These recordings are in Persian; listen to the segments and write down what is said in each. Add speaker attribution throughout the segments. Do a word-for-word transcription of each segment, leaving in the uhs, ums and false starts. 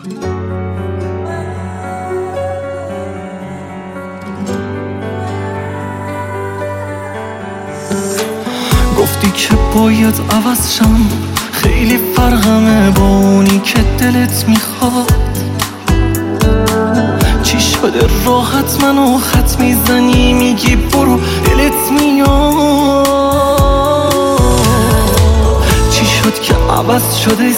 Speaker 1: گفتی که باید عوض شم، خیلی فرقمه با اونی که دلت میخواد. چی شده راحت منو خط میزنی، میگی برو دلت میاد. چی شد که عوض شده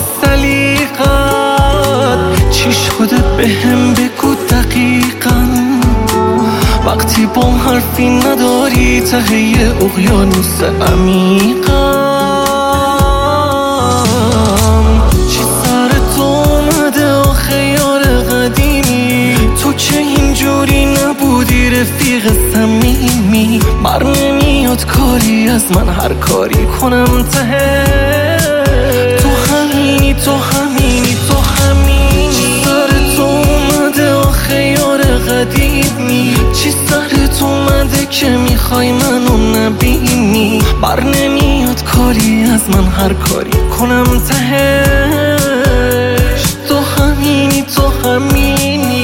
Speaker 1: سلیقت، چی شده بهم بگو دقیقاً. وقتی با حرفی نداری ته اقیانوس عمیقم. چی سر تو اومده آخه یار قدیمی، تو که اینجوری نبودی رفیق صمیمی. بر نمیاد کاری از من هر کاری کنم ته تو همینی تو همینی تو همینی. چی سر تو اومده آخه یار قدیمی، چی سرت اومده که میخوای منو نبینی. بر نمیاد کاری از من هر کاری کنم تهش تو همینی تو همینی.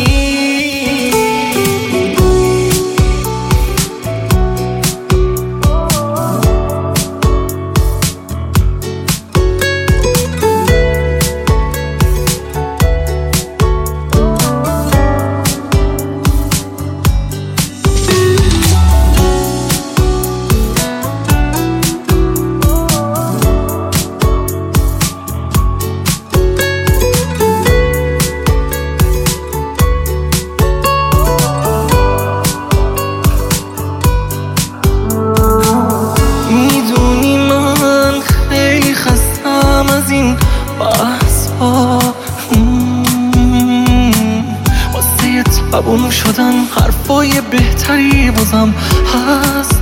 Speaker 1: از این بحث ها واسه تبون شدن حرفای بهتری بازم هست.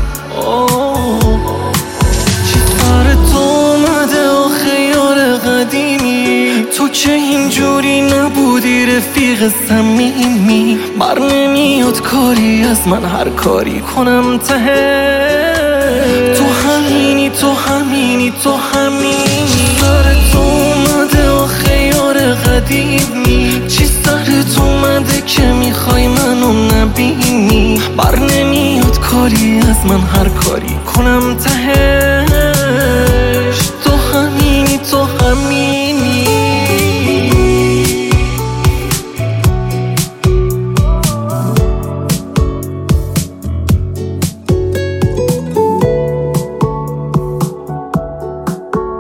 Speaker 1: چی سر تو اومده آخه یار قدیمی، تو که اینجوری نبودی رفیق صمیمی. بر نمیاد کاری از من هر کاری کنم ته تو همینی تو همینی تو همینی. سر تو اومده آخه یار قدیمی، چی سرت اومده که میخوای منو نبینی. بر نمیاد کاری از من هر کاری کنم تهش تو همینی تو همینی.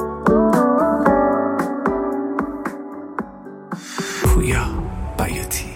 Speaker 2: پویا بیاتی.